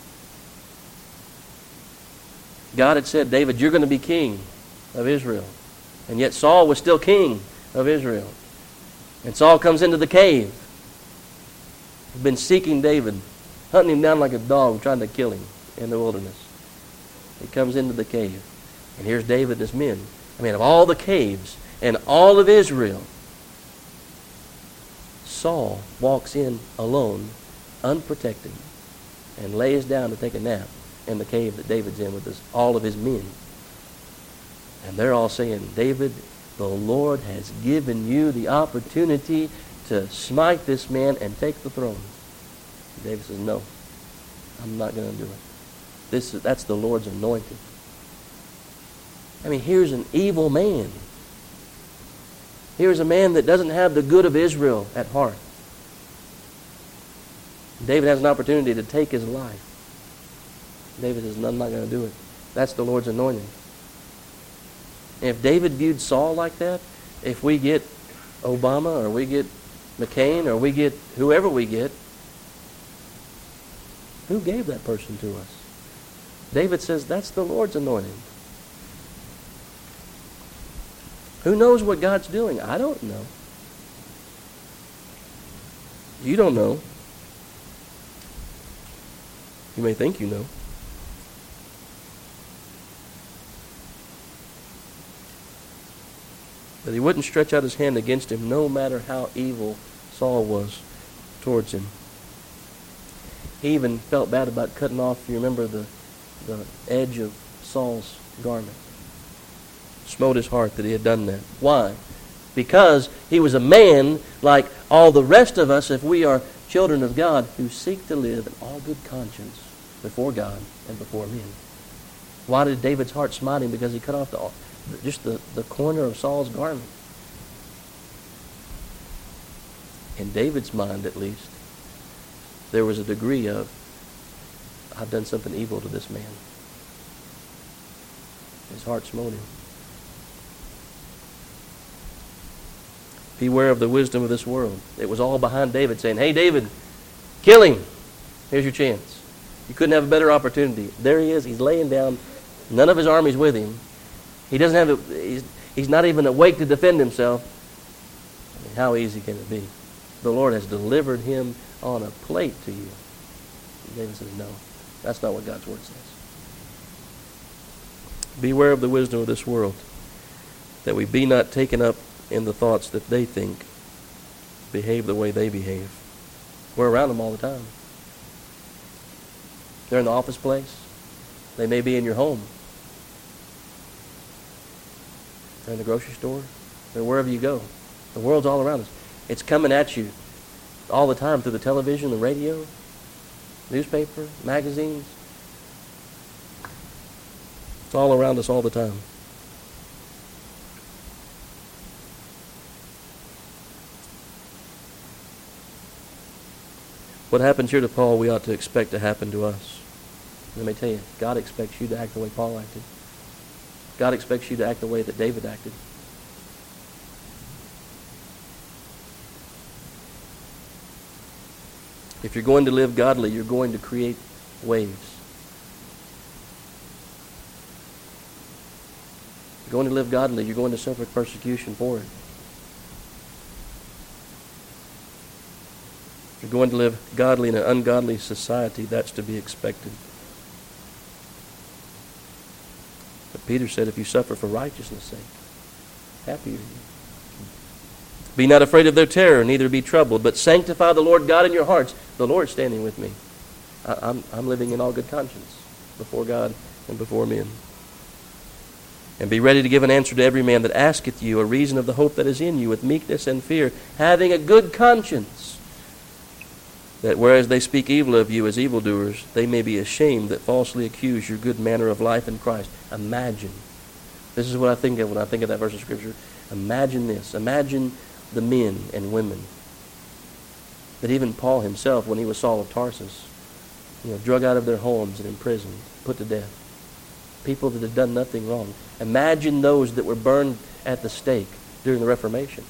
God had said, David, you're going to be king of Israel. And yet Saul was still king of Israel. And Saul comes into the cave. He's been seeking David, hunting him down like a dog, trying to kill him in the wilderness. He comes into the cave. And here's David and his men. I mean, of all the caves and all of Israel, Saul walks in alone, unprotected, and lays down to take a nap in the cave that David's in with his, all of his men. And they're all saying, David, the Lord has given you the opportunity to smite this man and take the throne. And David says, no, I'm not going to do it. This is, that's the Lord's anointed. I mean, here's an evil man. Here's a man that doesn't have the good of Israel at heart. David has an opportunity to take his life. David says, no, I'm not going to do it. That's the Lord's anointing. And if David viewed Saul like that, if we get Obama or we get McCain or we get whoever we get, who gave that person to us? David says, that's the Lord's anointing. Who knows what God's doing? I don't know. You don't know. You may think you know. But he wouldn't stretch out his hand against him, no matter how evil Saul was towards him. He even felt bad about cutting off, you remember, the, the edge of Saul's garment. Smote his heart that he had done that. Why? Because he was a man like all the rest of us, if we are children of God, who seek to live in all good conscience before God and before men. Why did David's heart smite him? Because he cut off the, just the, the corner of Saul's garment. In David's mind, at least, there was a degree of, I've done something evil to this man. His heart smote him. Beware of the wisdom of this world. It was all behind David saying, hey, David, kill him. Here's your chance. You couldn't have a better opportunity. There he is. He's laying down. None of his army's with him. He doesn't have. A, he's, he's not even awake to defend himself. I mean, how easy can it be? The Lord has delivered him on a plate to you. And David says, no, that's not what God's word says. Beware of the wisdom of this world, that we be not taken up in the thoughts that they think, behave the way they behave. We're around them all the time. They're in the office place. They may be in your home. They're in the grocery store. They're wherever you go. The world's all around us. It's coming at you all the time through the television, the radio, newspaper, magazines. It's all around us all the time. What happens here to Paul, we ought to expect to happen to us. Let me tell you, God expects you to act the way Paul acted. God expects you to act the way that David acted. If you're going to live godly, you're going to create waves. If you're going to live godly, you're going to suffer persecution for it. If you're going to live godly in an ungodly society, that's to be expected. But Peter said, if you suffer for righteousness' sake, happy are you. Be not afraid of their terror, neither be troubled, but sanctify the Lord God in your hearts. The Lord's standing with me. I, I'm, I'm living in all good conscience before God and before men. And be ready to give an answer to every man that asketh you a reason of the hope that is in you with meekness and fear, having a good conscience, that whereas they speak evil of you as evildoers, they may be ashamed that falsely accuse your good manner of life in Christ. Imagine. This is what I think of when I think of that verse of Scripture. Imagine this. Imagine the men and women that even Paul himself, when he was Saul of Tarsus, you know, drug out of their homes and imprisoned, put to death. People that had done nothing wrong. Imagine those that were burned at the stake during the Reformation.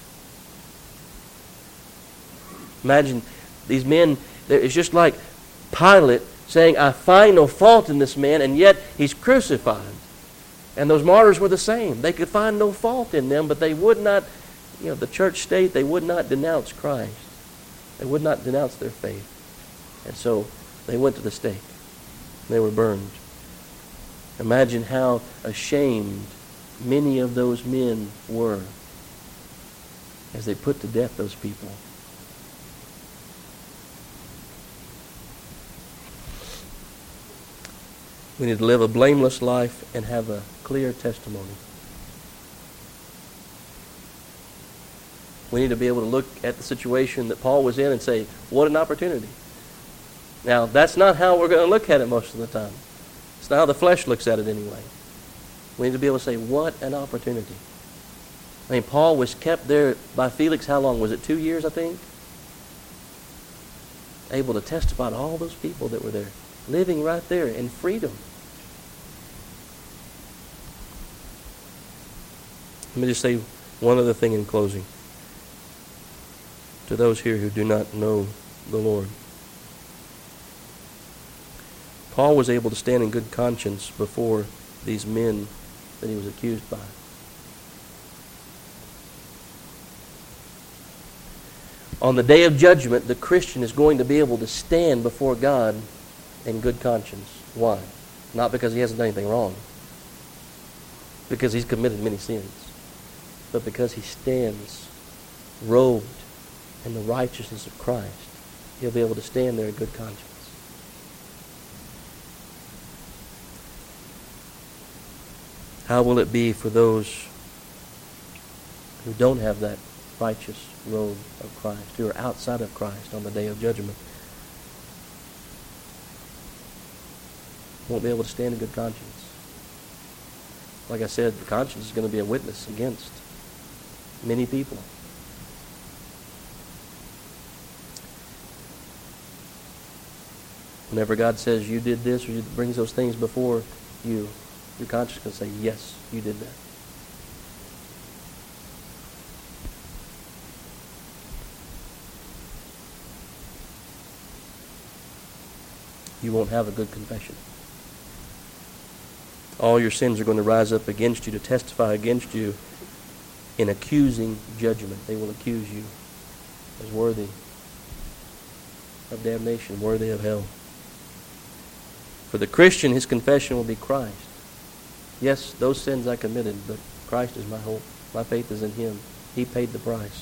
Imagine these men. It's just like Pilate saying, I find no fault in this man, and yet he's crucified. And those martyrs were the same. They could find no fault in them, but they would not, you know, the church state, they would not denounce Christ. They would not denounce their faith. And so they went to the stake. They were burned. Imagine how ashamed many of those men were as they put to death those people. We need to live a blameless life and have a clear testimony. We need to be able to look at the situation that Paul was in and say, what an opportunity. Now, that's not how we're going to look at it most of the time. It's not how the flesh looks at it anyway. We need to be able to say, what an opportunity. I mean, Paul was kept there by Felix, how long? Was it two years, I think? Able to testify to all those people that were there, living right there in freedom. Let me just say one other thing in closing. To those here who do not know the Lord. Paul was able to stand in good conscience before these men that he was accused by. On the day of judgment, the Christian is going to be able to stand before God in good conscience. Why? Not because he hasn't done anything wrong, because he's committed many sins, but because he stands robed in the righteousness of Christ. He'll be able to stand there in good conscience. How will it be for those who don't have that righteous robe of Christ, who are outside of Christ on the day of judgment? Won't be able to stand in good conscience. Like I said, the conscience is going to be a witness against many people. Whenever God says you did this, or you brings those things before you, your conscience is going to say, yes, you did that. You won't have a good confession. All your sins are going to rise up against you to testify against you in accusing judgment. They will accuse you as worthy of damnation, worthy of hell. For the Christian, his confession will be Christ. Yes, those sins I committed, but Christ is my hope. My faith is in Him. He paid the price.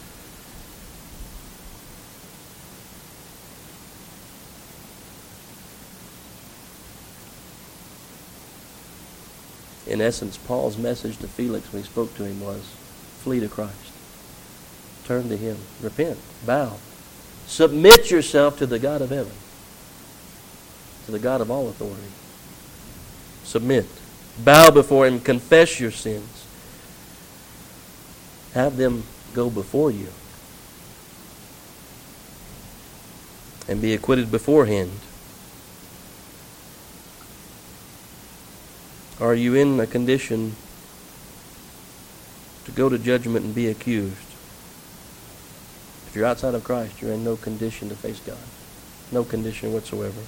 In essence, Paul's message to Felix when he spoke to him was, flee to Christ. Turn to Him. Repent. Bow. Submit yourself to the God of heaven, to the God of all authority. Submit. Bow before Him. Confess your sins. Have them go before you. And be acquitted beforehand. Are you in a condition to go to judgment and be accused? If you're outside of Christ, you're in no condition to face God. No condition whatsoever.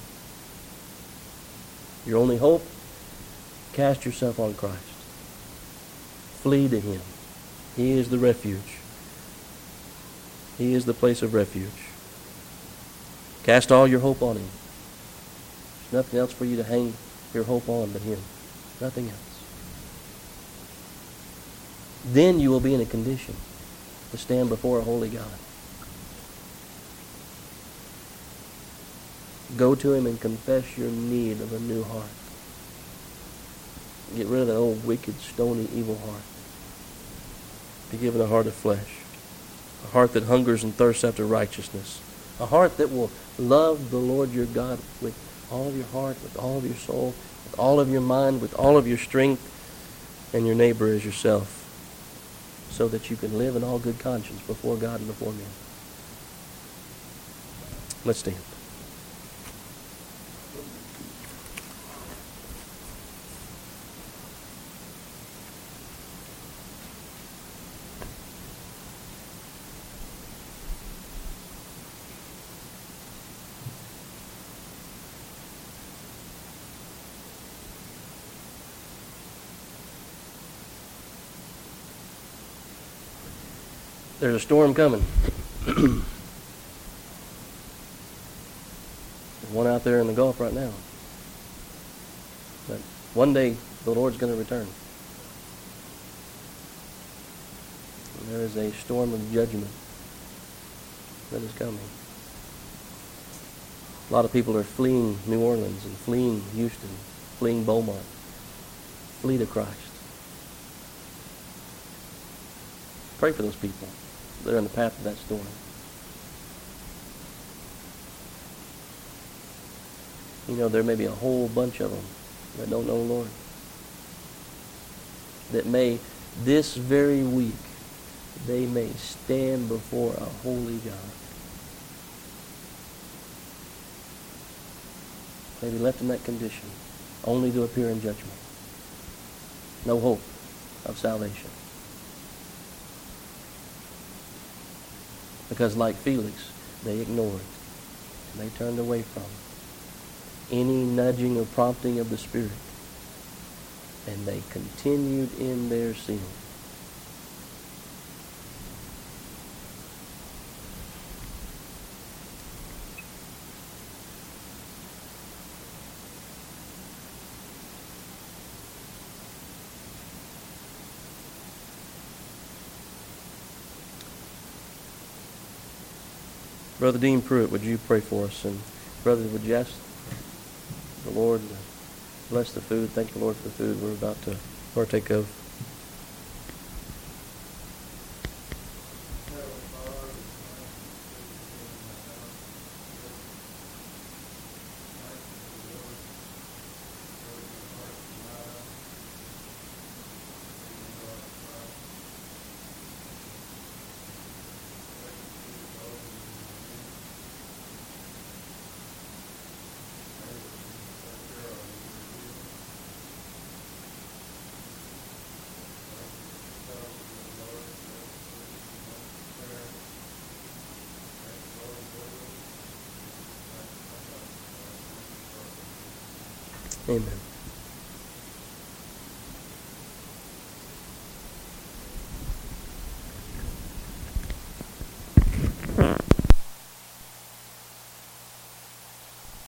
Your only hope, cast yourself on Christ. Flee to Him. He is the refuge. He is the place of refuge. Cast all your hope on Him. There's nothing else for you to hang your hope on but Him. Nothing else. Then you will be in a condition to stand before a holy God. Go to Him and confess your need of a new heart. Get rid of that old wicked, stony, evil heart. Be given a heart of flesh. A heart that hungers and thirsts after righteousness. A heart that will love the Lord your God with all of your heart, with all of your soul, with all of your mind, with all of your strength, and your neighbor as yourself, so that you can live in all good conscience before God and before men. Let's stand. There's a storm coming. There's one out there in the Gulf right now. But one day the Lord's going to return. And there is a storm of judgment that is coming. A lot of people are fleeing New Orleans and fleeing Houston, fleeing Beaumont. Flee to Christ. Pray for those people. They're in the path of that storm. You know, there may be a whole bunch of them that don't know the Lord. That may, this very week, they may stand before a holy God. May be left in that condition, only to appear in judgment. No hope of salvation. Because like Felix, they ignored. They turned away from any nudging or prompting of the Spirit. And they continued in their sin. Brother Dean Pruitt, would you pray for us? And Brother, would you ask the Lord to bless the food? Thank the Lord for the food we're about to partake of. Amen.